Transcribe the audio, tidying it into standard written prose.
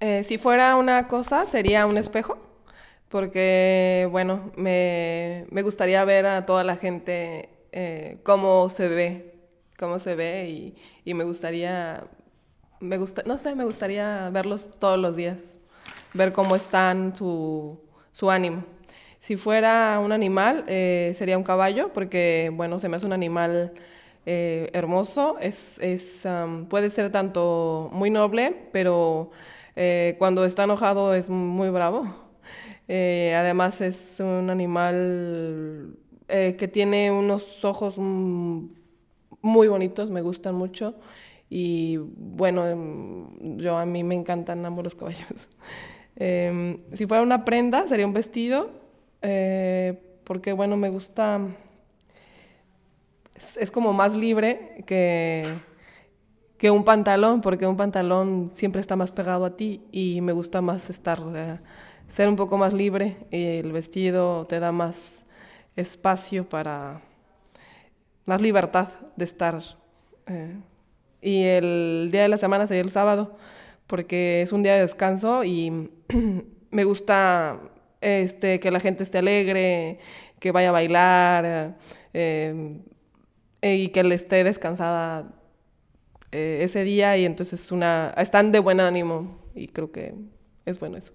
Si fuera una cosa, sería un espejo, porque, bueno, me gustaría ver a toda la gente cómo se ve y no sé, me gustaría verlos todos los días, ver cómo están, su ánimo. Si fuera un animal, sería un caballo, porque, bueno, se me hace un animal hermoso. Puede ser tanto muy noble, pero cuando está enojado es muy bravo. Además es un animal que tiene unos ojos muy bonitos, me gustan mucho. Y bueno, a mí me encantan ambos los caballos. Si fuera una prenda, sería un vestido, porque bueno, me gusta, es como más libre que un pantalón, porque un pantalón siempre está más pegado a ti y me gusta más ser un poco más libre y el vestido te da más espacio más libertad de estar. eh, y el día de la semana sería el sábado, porque es un día de descanso y me gusta que la gente esté alegre, que vaya a bailar y que le esté descansada ese día y entonces están de buen ánimo y creo que es bueno eso.